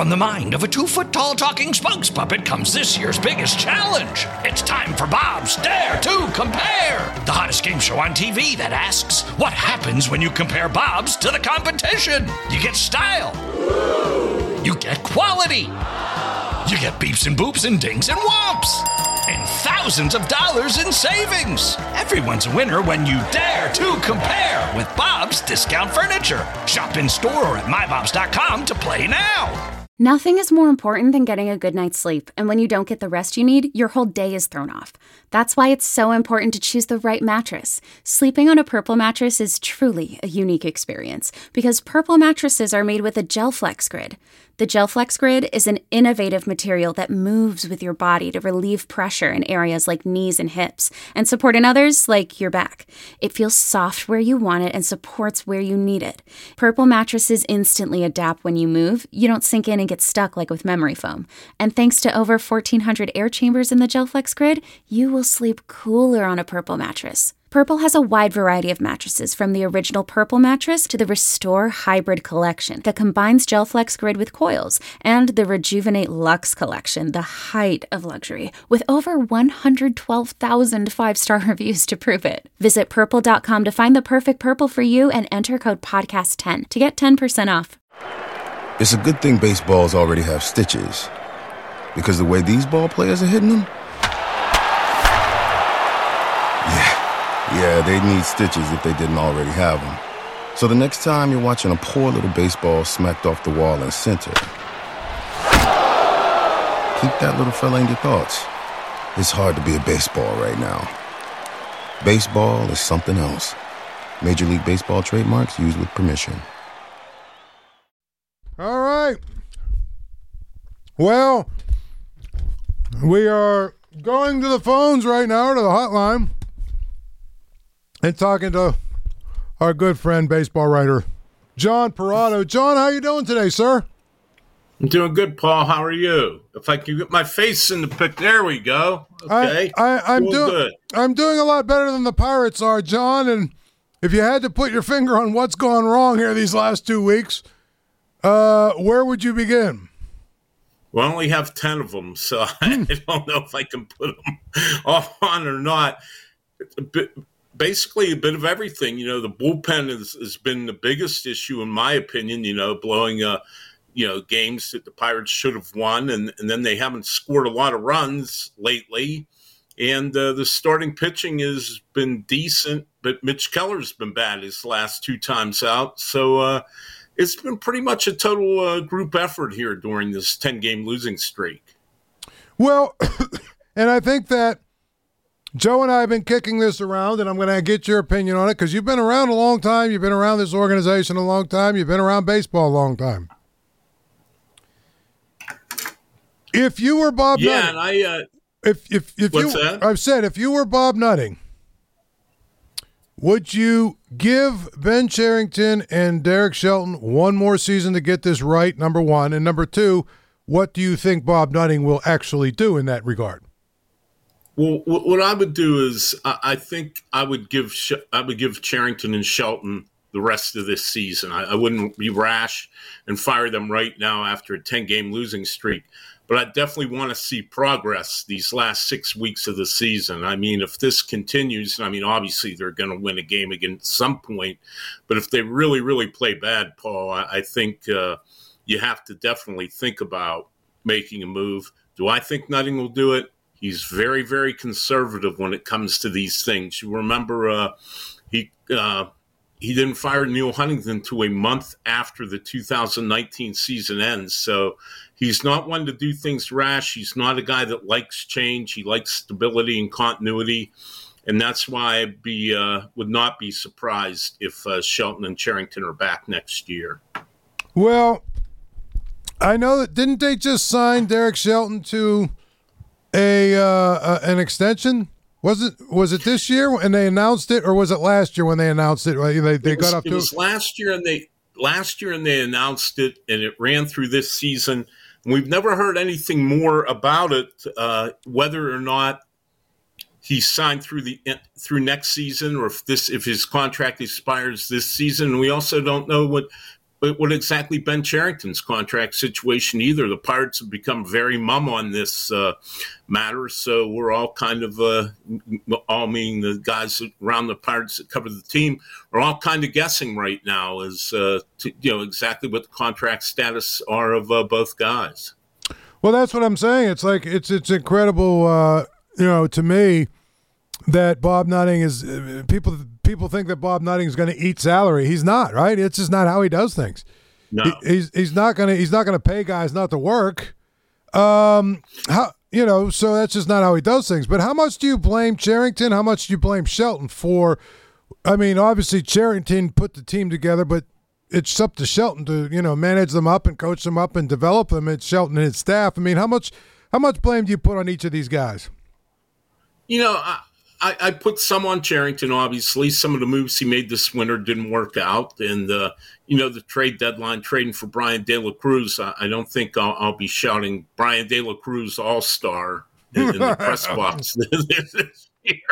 From the mind of a 2-foot-tall talking spokes puppet comes this year's biggest challenge. It's time for Bob's Dare to Compare, the hottest game show on TV that asks, what happens when you compare Bobs to the competition? You get style. You get quality. You get beeps and boops and dings and whomps. And thousands of dollars in savings. Everyone's a winner when you dare to compare with Bob's Discount Furniture. Shop in store or at mybobs.com to play now. Nothing is more important than getting a good night's sleep, and when you don't get the rest you need, your whole day is thrown off. That's why it's so important to choose the right mattress. Sleeping on a Purple mattress is truly a unique experience, because Purple mattresses are made with a GelFlex Grid. The GelFlex Grid is an innovative material that moves with your body to relieve pressure in areas like knees and hips, and support in others like your back. It feels soft where you want it and supports where you need it. Purple mattresses instantly adapt when you move. You don't sink in and get stuck like with memory foam. And thanks to over 1,400 air chambers in the GelFlex Grid, you will sleep cooler on a Purple mattress. Purple has a wide variety of mattresses, from the original Purple mattress to the Restore Hybrid collection that combines GelFlex Grid with coils, and the Rejuvenate Luxe collection, the height of luxury, with over 112,000 five-star reviews to prove it. Visit Purple.com to find the perfect Purple for you and enter code PODCAST10 to get 10% off. It's a good thing baseballs already have stitches, because the way these ball players are hitting them, yeah, they need stitches if they didn't already have them. So the next time you're watching a poor little baseball smacked off the wall in center, keep that little fella in your thoughts. It's hard to be a baseball right now. Baseball is something else. Major League Baseball trademarks used with permission. All right. Well, we are going to the phones right now, to the hotline, and talking to our good friend, baseball writer, John Parado. John, how you doing today, sir? I'm doing good, Paul. How are you? If I can get my face in the pic, there we go. Okay. I'm doing a lot better than the Pirates are, John. And if you had to put your finger on what's gone wrong here these last 2 weeks, where would you begin? We only have 10 of them, so I don't know if I can put them off on or not. Basically, a bit of everything. You know, the bullpen has been the biggest issue, in my opinion, blowing, games that the Pirates should have won. And then they haven't scored a lot of runs lately. And the starting pitching has been decent, but Mitch Keller's been bad his last 2 times out. So it's been pretty much a total group effort here during this 10-game losing streak. Well, and I think that Joe and I have been kicking this around, and I'm going to get your opinion on it, because you've been around a long time. You've been around this organization a long time. You've been around baseball a long time. If you were Bob Nutting, and I've said, if you were Bob Nutting, would you give Ben Cherington and Derek Shelton one more season to get this right, number one? And number two, what do you think Bob Nutting will actually do in that regard? Well, what I would do is I think I would give Cherington and Shelton the rest of this season. I wouldn't be rash and fire them right now after a 10-game losing streak. But I definitely want to see progress these last 6 weeks of the season. I mean, if this continues, obviously they're going to win a game again at some point. But if they really, really play bad, Paul, I think you have to definitely think about making a move. Do I think Nutting will do it? He's very, very conservative when it comes to these things. You remember he didn't fire Neil Huntington until a month after the 2019 season ends. So he's not one to do things rash. He's not a guy that likes change. He likes stability and continuity. And that's why I would not be surprised if Shelton and Cherington are back next year. Well, I know that didn't they just sign Derek Shelton to an extension? Was it this year and they announced it, or was it last year when they announced it? They got up to it. It was last year and they announced it, and it ran through this season. And we've never heard anything more about it, whether or not he signed through next season, or if his contract expires this season. We also don't know what what exactly Ben Cherington's contract situation either. The Pirates have become very mum on this matter, so we're all kind of, all meaning the guys around the Pirates that cover the team, are all kind of guessing right now as to exactly what the contract status are of both guys. Well, that's what I'm saying. It's like it's incredible, to me, that Bob Nutting is people think that Bob Nutting is going to eat salary. He's not, right? It's just not how he does things. No, he's not gonna pay guys not to work. So that's just not how he does things. But how much do you blame Cherington? How much do you blame Shelton for? I mean, obviously Cherington put the team together, but it's up to Shelton to manage them up and coach them up and develop them. It's Shelton and his staff. I mean, how much blame do you put on each of these guys? I put some on Cherington, obviously. Some of the moves he made this winter didn't work out. And, the trade deadline, trading for Brian De La Cruz, I don't think I'll be shouting Brian De La Cruz All-Star in the press box this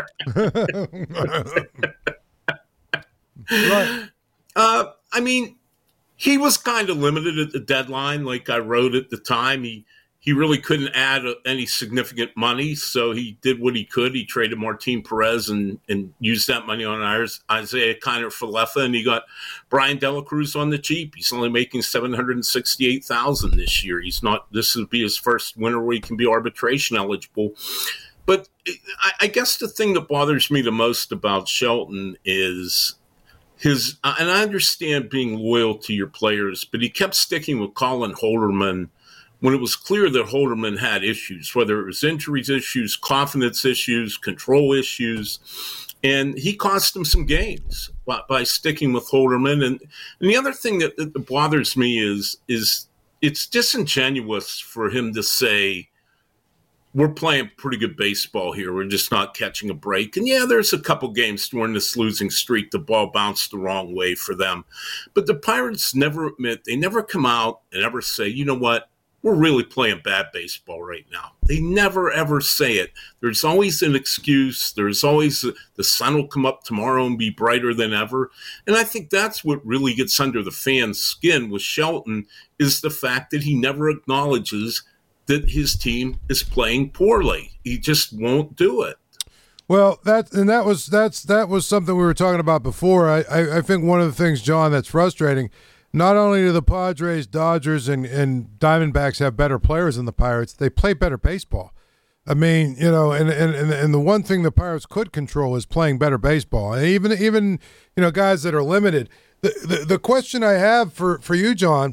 year. Right. I mean, he was kind of limited at the deadline. Like I wrote at the time, he really couldn't add any significant money, so he did what he could. He traded Martin Perez and used that money on Isaiah Kiner-Falefa, and he got Brian De La Cruz on the cheap. He's only making $768,000 this year. This will be his first winter where he can be arbitration eligible. But I guess the thing that bothers me the most about Shelton is and I understand being loyal to your players, but he kept sticking with Colin Holderman when it was clear that Holderman had issues, whether it was injuries issues, confidence issues, control issues, and he cost him some games by sticking with Holderman. And the other thing that bothers me is it's disingenuous for him to say, we're playing pretty good baseball here, we're just not catching a break. And yeah, there's a couple games during this losing streak, the ball bounced the wrong way for them. But the Pirates never come out and ever say, you know what, we're really playing bad baseball right now. They never, ever say it. There's always an excuse. There's always the sun will come up tomorrow and be brighter than ever. And I think that's what really gets under the fans' skin with Shelton is the fact that he never acknowledges that his team is playing poorly. He just won't do it. Well, that was something we were talking about before. I think one of the things, John, that's frustrating. Not only do the Padres, Dodgers, and Diamondbacks have better players than the Pirates, they play better baseball. I mean, and the one thing the Pirates could control is playing better baseball. And even guys that are limited. The question I have for you, John,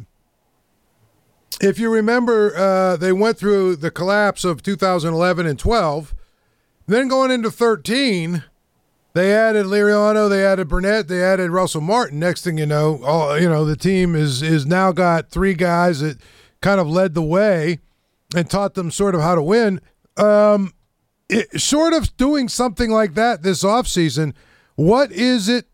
if you remember, they went through the collapse of 2011 and 12. Then going into 13, they added Liriano, they added Burnett, they added Russell Martin. Next thing you know, the team is now got three guys that kind of led the way and taught them sort of how to win. Short of doing something like that this offseason, what is it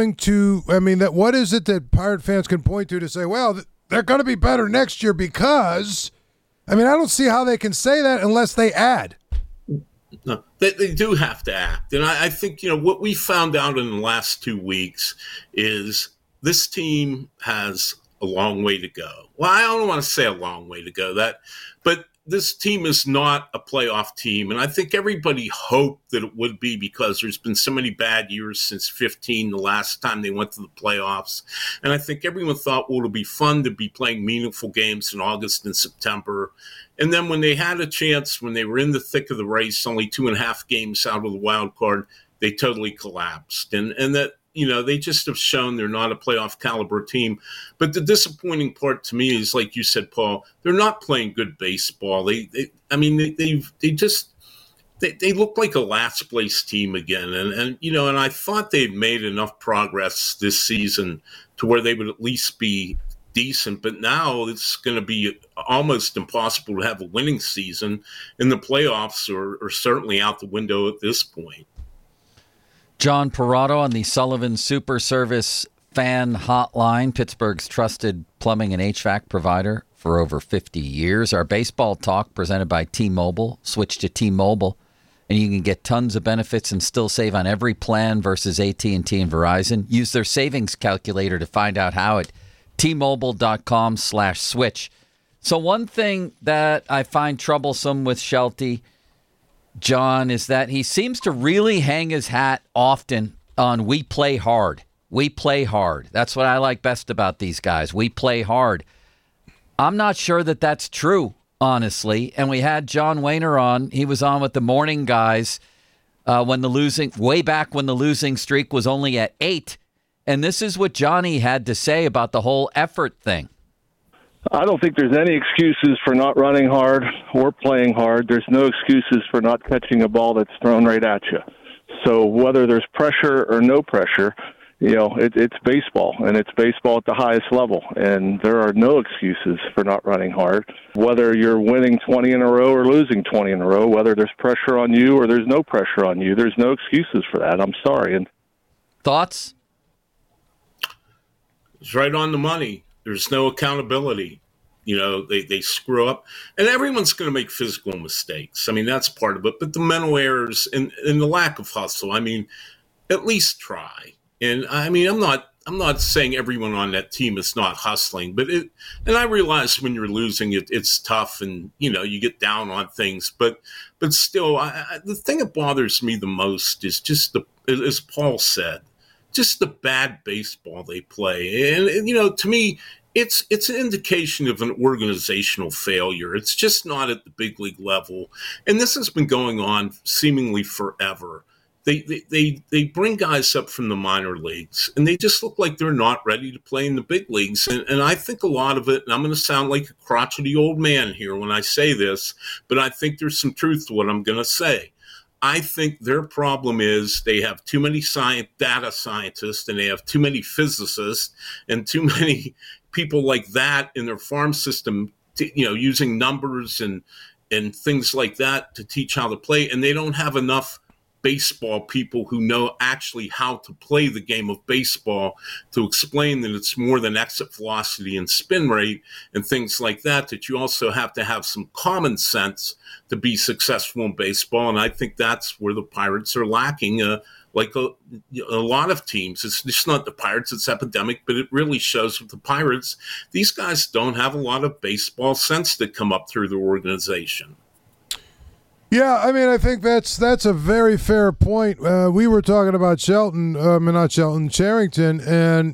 that Pirate fans can point to say, well, they're going to be better next year because, I don't see how they can say that unless they add. No, they do have to act. And I think, what we found out in the last 2 weeks is this team has a long way to go. Well, I don't want to say a long way to go, but this team is not a playoff team. And I think everybody hoped that it would be because there's been so many bad years since 15, the last time they went to the playoffs. And I think everyone thought, well, it'll be fun to be playing meaningful games in August and September. And then when they had a chance, when they were in the thick of the race, only 2.5 games out of the wild card, they totally collapsed. And that, they just have shown they're not a playoff caliber team. But the disappointing part to me is, like you said, Paul, they're not playing good baseball. They look like a last place team again. And I thought they'd made enough progress this season to where they would at least be decent, but now it's going to be almost impossible to have a winning season, and the playoffs are certainly out the window at this point. John Perotto on the Sullivan Super Service Fan Hotline, Pittsburgh's trusted plumbing and HVAC provider for over 50 years. Our baseball talk presented by T-Mobile. Switch to T-Mobile, and you can get tons of benefits and still save on every plan versus AT&T and Verizon. Use their savings calculator to find out how at T-Mobile.com/switch. So one thing that I find troublesome with Shelty, John, is that he seems to really hang his hat often on "we play hard." We play hard. That's what I like best about these guys. We play hard. I'm not sure that that's true, honestly. And we had John Wehner on. He was on with the morning guys way back when the losing streak was only at 8. And this is what Johnny had to say about the whole effort thing. I don't think there's any excuses for not running hard or playing hard. There's no excuses for not catching a ball that's thrown right at you. So whether there's pressure or no pressure, it's baseball, and it's baseball at the highest level, and there are no excuses for not running hard. Whether you're winning 20 in a row or losing 20 in a row, whether there's pressure on you or there's no pressure on you, there's no excuses for that. I'm sorry. And thoughts? It's right on the money. There's no accountability. They screw up, and everyone's going to make physical mistakes. I mean, that's part of it. But the mental errors and the lack of hustle, at least try. And I'm not saying everyone on that team is not hustling, but and I realize when you're losing, it's tough, and you get down on things. But still, the thing that bothers me the most is just as Paul said, just the bad baseball they play. And to me, it's an indication of an organizational failure. It's just not at the big league level, and this has been going on seemingly forever. They bring guys up from the minor leagues, and they just look like they're not ready to play in the big leagues. And I think a lot of it, and I'm going to sound like a crotchety old man here when I say this, but I think there's some truth to what I'm going to say. I think their problem is they have too many data scientists, and they have too many physicists and too many people like that in their farm system, using numbers and things like that to teach how to play. And they don't have enough baseball people who know actually how to play the game of baseball to explain that it's more than exit velocity and spin rate and things like that you also have to have some common sense to be successful in baseball. And I think that's where the Pirates are lacking, like a lot of teams. It's just not the Pirates, it's epidemic, but it really shows with the Pirates. These guys don't have a lot of baseball sense that come up through the organization. Yeah, I think that's a very fair point. We were talking about Charrington, and,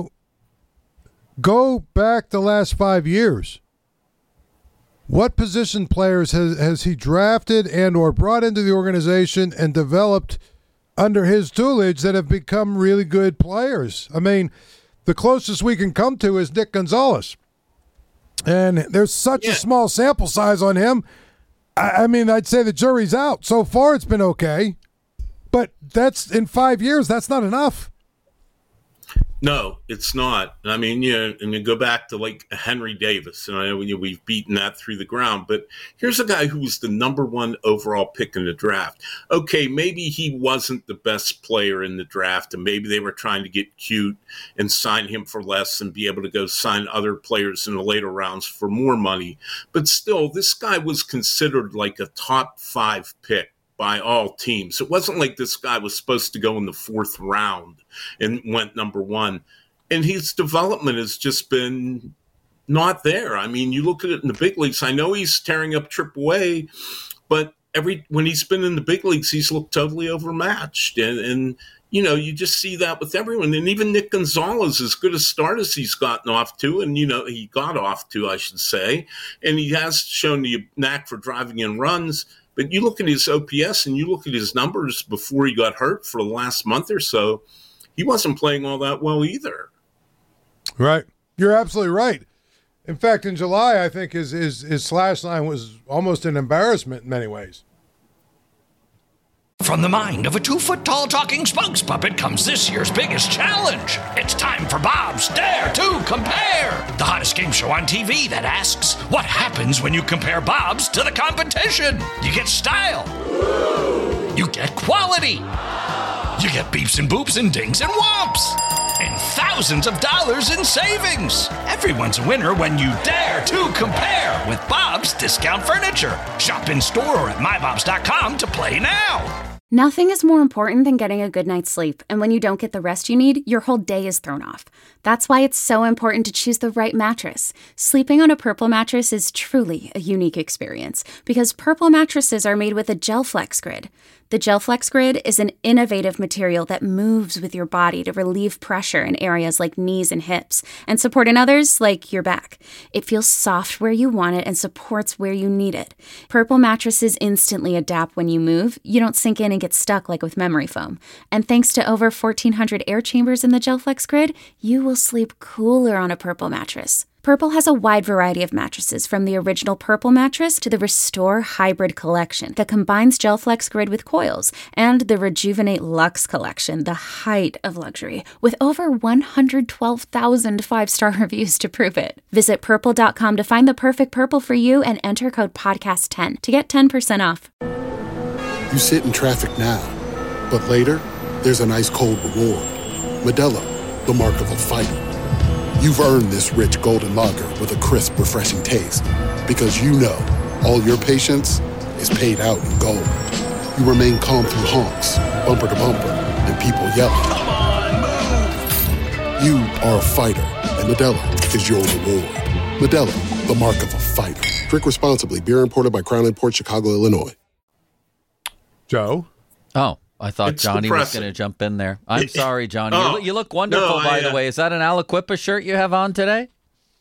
go back the last 5 years. What position players has he drafted and or brought into the organization and developed under his tutelage that have become really good players? The closest we can come to is Nick Gonzalez. And there's such a small sample size on him. I'd say the jury's out. So far, it's been okay. But that's in 5 years, that's not enough. No, it's not. And you go back to like Henry Davis, and I know we've beaten that through the ground, but here's a guy who was the number 1 overall pick in the draft. Okay, maybe he wasn't the best player in the draft, and maybe they were trying to get cute and sign him for less and be able to go sign other players in the later rounds for more money. But still, this guy was considered like a top 5 pick by all teams. It wasn't like this guy was supposed to go in the 4th round and went number 1. And his development has just been not there. You look at it in the big leagues. I know he's tearing up AAA, but when he's been in the big leagues, he's looked totally overmatched. And you just see that with everyone. And even Nick Gonzalez, as good a start as he's gotten off to, and, he got off to, I should say, and he has shown the knack for driving in runs. But you look at his OPS and you look at his numbers before he got hurt for the last month or so, he wasn't playing all that well either. Right. You're absolutely right. In fact, in July, I think his slash line was almost an embarrassment in many ways. From the mind of a 2-foot-tall talking spokes puppet comes this year's biggest challenge. It's time for Bob's Dare to Compare, the hottest game show on TV that asks, what happens when you compare Bob's to the competition? You get style. You get quality. You get beeps and boops and dings and whomps. And thousands of dollars in savings. Everyone's a winner when you dare to compare with Bob's Discount Furniture. Shop in store or at mybobs.com to play now. Nothing is more important than getting a good night's sleep, and when you don't get the rest you need, your whole day is thrown off. That's why it's so important to choose the right mattress. Sleeping on a Purple mattress is truly a unique experience because Purple mattresses are made with a GelFlex Grid. The GelFlex Grid is an innovative material that moves with your body to relieve pressure in areas like knees and hips and support in others like your back. It feels soft where you want it and supports where you need it. Purple mattresses instantly adapt when you move. You don't sink in and get stuck like with memory foam. And thanks to over 1,400 air chambers in the GelFlex Grid, you will sleep cooler on a Purple mattress. Purple has a wide variety of mattresses, from the original Purple mattress to the Restore Hybrid collection that combines GelFlex Grid with coils, and the Rejuvenate Luxe collection, the height of luxury, with over 112,000 five-star reviews to prove it. Visit Purple.com to find the perfect Purple for you and enter code podcast10 to get 10% off. You sit in traffic now, but later, there's an ice-cold reward. Modelo, the mark of a fighter. You've earned this rich golden lager with a crisp, refreshing taste. Because you know, all your patience is paid out in gold. You remain calm through honks, bumper to bumper, and people yelling. Come on, move! You are a fighter, and Modelo is your reward. Modelo, the mark of a fighter. Drink responsibly. Beer imported by Crown Imports, Chicago, Illinois. Joe? Oh, I thought It's Johnny was depressing. going to jump in there. I'm sorry, Johnny. Oh, you look wonderful, no, by the way. Is that an Aliquippa shirt you have on today?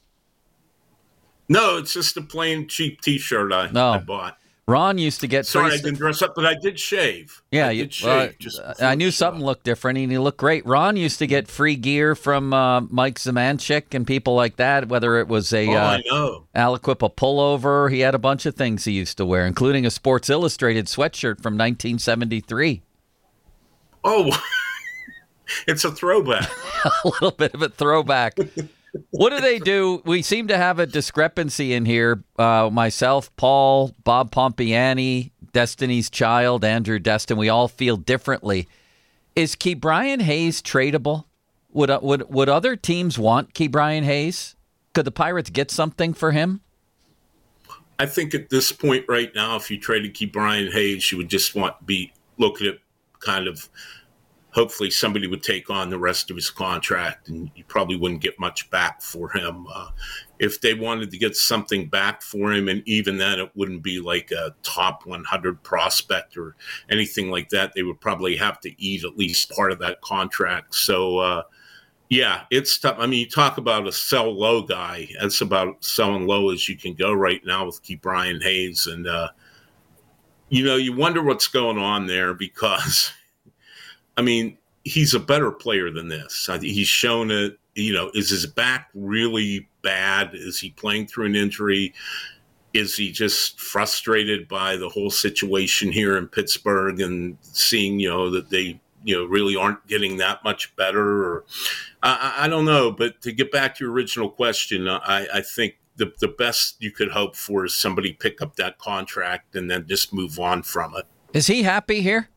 No, it's just a plain cheap T-shirt I bought. Ron used to get Sorry, free I didn't dress up, but I did shave. Yeah, I did shave. I knew something looked different, and he looked great. Ron used to get free gear from Mike Zemanchik and people like that, whether it was a I know. Aliquippa pullover. He had a bunch of things he used to wear, including a Sports Illustrated sweatshirt from 1973. Oh, it's a throwback. A little bit of a throwback. What do they do? We seem to have a discrepancy in here. Myself, Paul, Bob Pompiani, Destiny's Child, Andrew Destin, we all feel differently. Is Ke'Bryan Hayes tradable? Would other teams want Ke'Bryan Hayes? Could the Pirates get something for him? I think at this point right now, if you traded Ke'Bryan Hayes, you would just be looking at kind of hopefully somebody would take on the rest of his contract, and you probably wouldn't get much back for him. If they wanted to get something back for him, and even then it wouldn't be like a top 100 prospect or anything like that, they would probably have to eat at least part of that contract. So, yeah, it's tough. I mean, you talk about a sell low guy. That's about selling low as you can go right now with Ke'Bryan Hayes. And, you wonder what's going on there because – I mean, he's a better player than this. He's shown it. Is his back really bad? Is he playing through an injury? Is he just frustrated by the whole situation here in Pittsburgh and seeing, that they, really aren't getting that much better? Or I don't know. But to get back to your original question, I think the best you could hope for is somebody pick up that contract and then just move on from it. Is he happy here?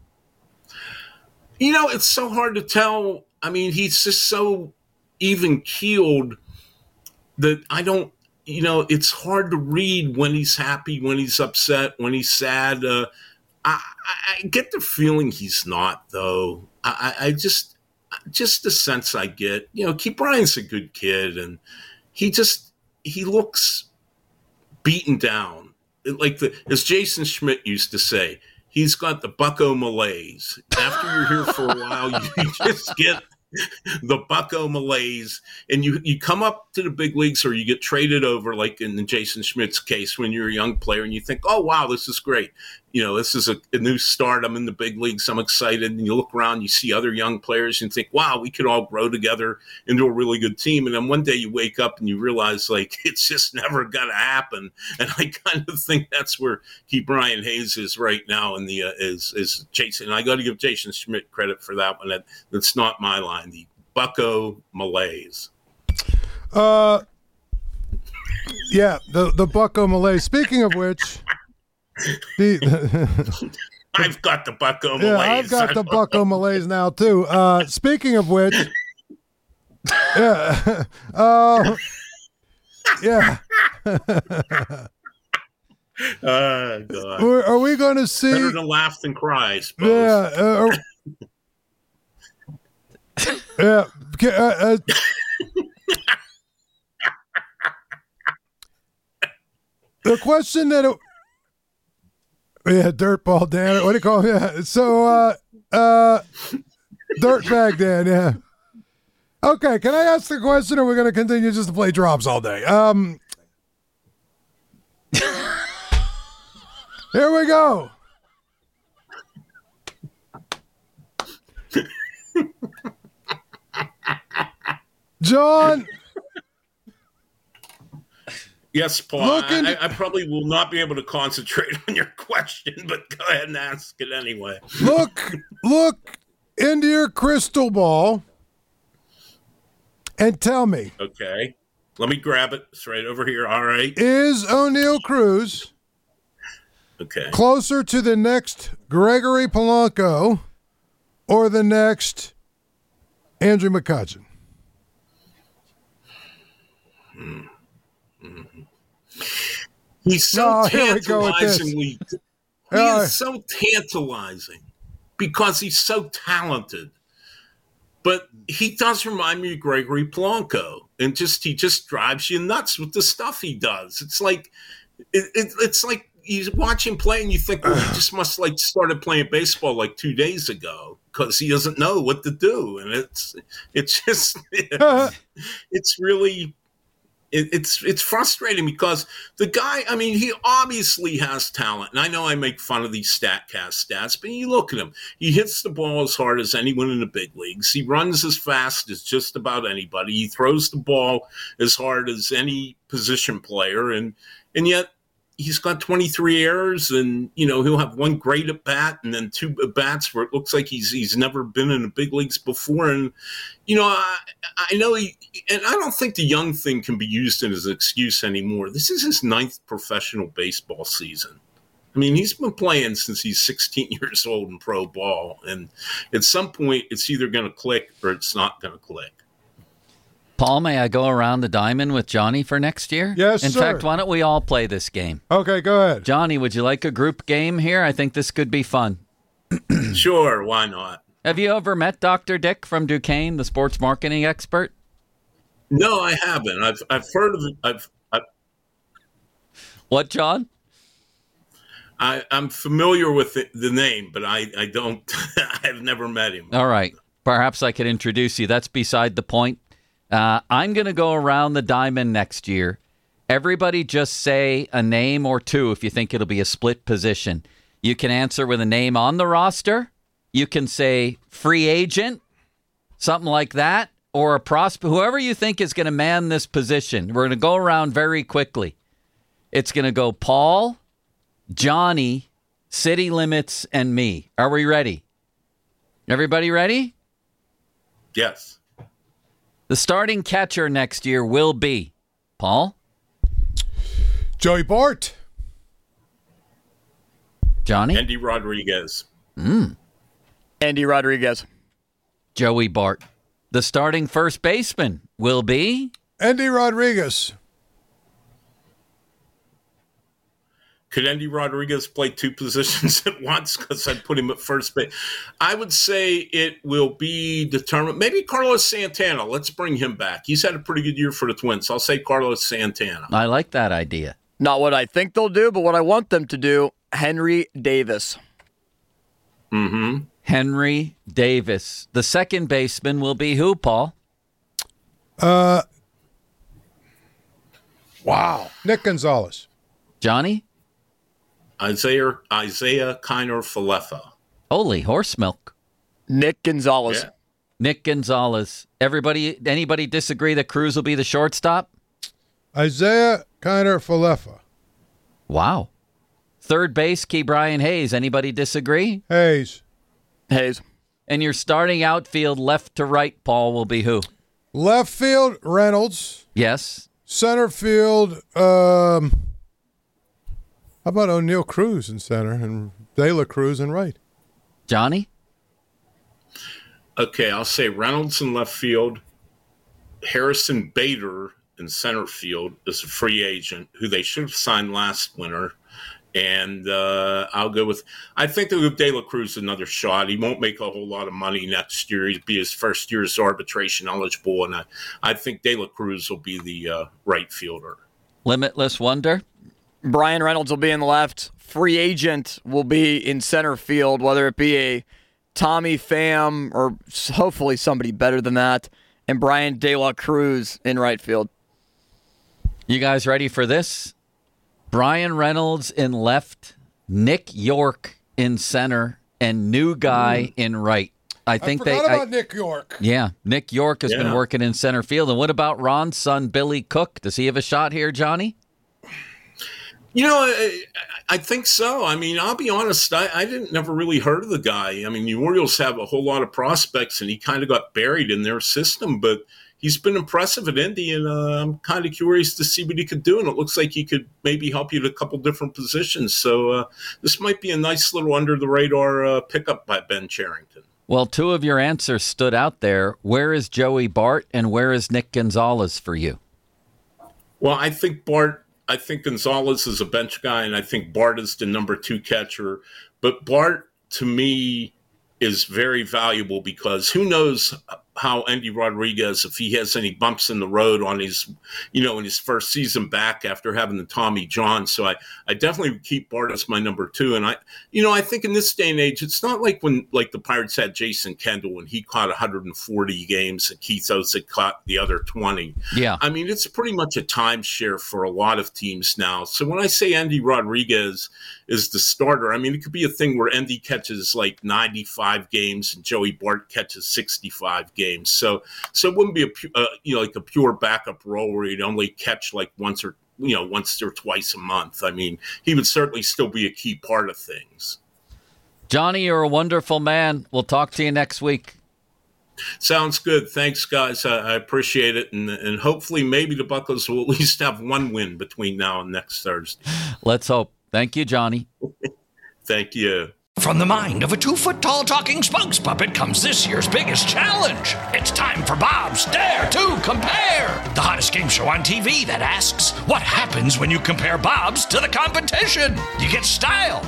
It's so hard to tell. I mean, he's just so even-keeled that I don't, it's hard to read when he's happy, when he's upset, when he's sad. I get the feeling he's not, though. I just the sense I get. Ke'Bryan's a good kid, and he looks beaten down. As Jason Schmidt used to say, he's got the bucko malaise. After you're here for a while, you just get the bucko malaise, and you come up to the big leagues or you get traded over, like in Jason Schmidt's case, when you're a young player, and you think, oh, wow, this is great. This is a new start. I'm in the big leagues. I'm excited. And you look around, you see other young players and think, wow, we could all grow together into a really good team. And then one day you wake up and you realize, it's just never going to happen. And I kind of think that's where Ke'Bryan Hayes is right now in the is Jason. And I got to give Jason Schmidt credit for that one. That's not my line. The bucko malaise. Yeah, the bucko malaise. Speaking of which... I've got the bucko malaise. Yeah, I've got the bucko malaise now too. Speaking of which, yeah, yeah. Oh, God. Are we going to see? Better to laugh than cry, I suppose. Yeah. The question that dirtball Dan. What do you call it? Yeah. So dirtbag Dan. Yeah. Okay. Can I ask the question, or are we going to continue just to play drops all day? Here we go. John. Yes, Paul. I probably will not be able to concentrate on your question, but go ahead and ask it anyway. Look into your crystal ball and tell me. Okay. Let me grab it. It's right over here. All right. Is O'Neal Cruz closer to the next Gregory Polanco or the next Andrew McCutchen? He's so tantalizingly. He is so tantalizing because he's so talented. But he does remind me of Gregory Polanco, and he just drives you nuts with the stuff he does. It's like it's like you watch him play and you think, well, he just must started playing baseball 2 days ago because he doesn't know what to do, and it's really. It's frustrating because the guy, I mean, he obviously has talent. And I know I make fun of these StatCast stats, but you look at him. He hits the ball as hard as anyone in the big leagues. He runs as fast as just about anybody. He throws the ball as hard as any position player. And yet he's got 23 errors, and, he'll have one great at bat and then two at bats where it looks like he's never been in the big leagues before. And, I know and I don't think the young thing can be used as an excuse anymore. This is his 9th professional baseball season. I mean, he's been playing since he's 16 years old in pro ball. And at some point, it's either going to click or it's not going to click. Paul, may I go around the diamond with Johnny for next year? Yes, In sir. fact, why don't we all play this game? Okay, go ahead. Johnny, would you like a group game here? I think this could be fun. Sure, why not? Have you ever met Dr. Dick from Duquesne, the sports marketing expert? No, I haven't. I've heard of it. What, John? I'm familiar with the name, but I don't. I've never met him. All right. Perhaps I could introduce you. That's beside the point. I'm going to go around the diamond next year. Everybody just say a name or two if you think it'll be a split position. You can answer with a name on the roster. You can say free agent, something like that, or a prospect, whoever you think is going to man this position. We're going to go around very quickly. It's going to go Paul, Johnny, City Limits, and me. Are we ready? Everybody ready? Yes. The starting catcher next year will be Paul, Joey Bart, Johnny, Andy Rodriguez. Andy Rodriguez. Joey Bart. The starting first baseman will be Andy Rodriguez. Could Andy Rodriguez play two positions at once? Because I'd put him at first base. I would say it will be determined. Maybe Carlos Santana. Let's bring him back. He's had a pretty good year for the Twins. I'll say Carlos Santana. I like that idea. Not what I think they'll do, but what I want them to do, Henry Davis. Mm-hmm. Henry Davis. The second baseman will be who, Paul? Wow. Nick Gonzalez. Johnny? Isaiah Kiner Falefa. Holy horse milk. Nick Gonzalez. Yeah. Nick Gonzalez. Anybody disagree that Cruz will be the shortstop? Isaiah Kiner Falefa. Wow. Third base, Key Brian Hayes. Anybody disagree? Hayes. And your starting outfield left to right, Paul, will be who? Left field, Reynolds. Yes. Center field, how about O'Neal Cruz in center and De La Cruz in right? Johnny? Okay, I'll say Reynolds in left field, Harrison Bader in center field is a free agent who they should have signed last winter. And I'll go with, I think they'll give De La Cruz another shot. He won't make a whole lot of money next year. He'll be his first year as arbitration eligible. And I think De La Cruz will be the right fielder. Limitless Wonder? Brian Reynolds will be in the left. Free agent will be in center field, whether it be a Tommy Pham or hopefully somebody better than that. And Brian De La Cruz in right field. You guys ready for this? Brian Reynolds in left, Nick York in center, and new guy in right. I forgot about Nick York. Yeah, Nick York has been working in center field. And what about Ron's son, Billy Cook? Does he have a shot here, Johnny? You know, I think so. I mean, I'll be honest, I never really heard of the guy. I mean, the Orioles have a whole lot of prospects, and he kind of got buried in their system, but he's been impressive at Indy, and I'm kind of curious to see what he could do, and it looks like he could maybe help you at a couple different positions. So this might be a nice little under-the-radar pickup by Ben Cherington. Well, two of your answers stood out there. Where is Joey Bart, and where is Nick Gonzalez for you? Well, I think Gonzalez is a bench guy, and I think Bart is the number 2 catcher. But Bart, to me, is very valuable because who knows how Andy Rodriguez, if he has any bumps in the road on his, in his first season back after having the Tommy John. So I definitely would keep Bart as my number 2. And I think in this day and age, it's not like when the Pirates had Jason Kendall and he caught 140 games and Keith Ozick caught the other 20. Yeah. I mean, it's pretty much a timeshare for a lot of teams now. So when I say Andy Rodriguez is the starter, I mean, it could be a thing where Andy catches like 95 games and Joey Bart catches 65 games. So it wouldn't be a pure backup role where he'd only catch like once or twice a month. I mean, he would certainly still be a key part of things. Johnny, you're a wonderful man. We'll talk to you next week. Sounds good. Thanks, guys. I appreciate it. And hopefully maybe the Buccos will at least have one win between now and next Thursday. Let's hope. Thank you, Johnny. Thank you. From the mind of a 2-foot-tall talking spokes puppet comes this year's biggest challenge. It's time for Bob's Dare to Compare, the hottest game show on TV that asks, what happens when you compare Bob's to the competition? You get style.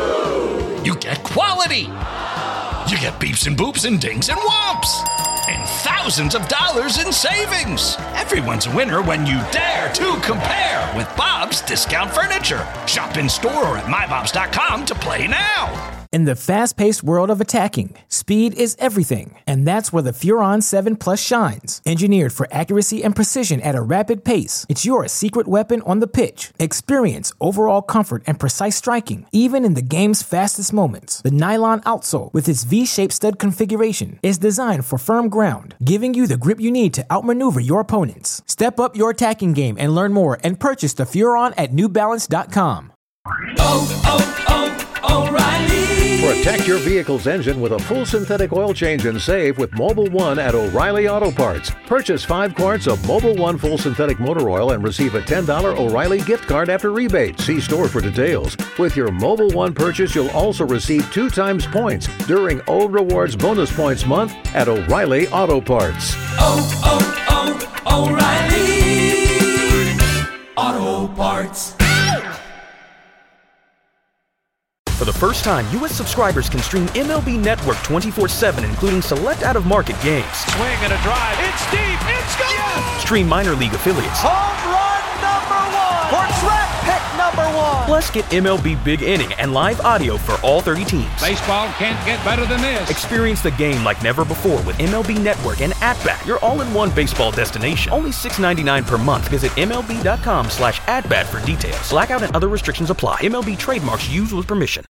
You get quality. You get beeps and boops and dings and whomps. And thousands of dollars in savings. Everyone's a winner when you dare to compare with Bob's Discount Furniture. Shop in store or at mybobs.com to play now. In the fast-paced world of attacking, speed is everything, and that's where the Furon 7 Plus shines. Engineered for accuracy and precision at a rapid pace, it's your secret weapon on the pitch. Experience overall comfort and precise striking, even in the game's fastest moments. The nylon outsole, with its V-shaped stud configuration, is designed for firm ground, giving you the grip you need to outmaneuver your opponents. Step up your attacking game and learn more and purchase the Furon at newbalance.com. O'Reilly. Protect your vehicle's engine with a full synthetic oil change and save with Mobil 1 at O'Reilly Auto Parts. Purchase 5 quarts of Mobil 1 full synthetic motor oil and receive a $10 O'Reilly gift card after rebate. See store for details. With your Mobil 1 purchase, you'll also receive 2 times points during Old Rewards Bonus Points Month at O'Reilly Auto Parts. O'Reilly Auto Parts. For the first time, U.S. subscribers can stream MLB Network 24/7, including select out-of-market games. Swing and a drive. It's deep. It's gone. Yes! Stream minor league affiliates. Home run number 1. Or draft pick number 1. Plus, get MLB Big Inning and live audio for all 30 teams. Baseball can't get better than this. Experience the game like never before with MLB Network and At-Bat, your all-in-one baseball destination. Only $6.99 per month. Visit MLB.com/AtBat for details. Blackout and other restrictions apply. MLB trademarks used with permission.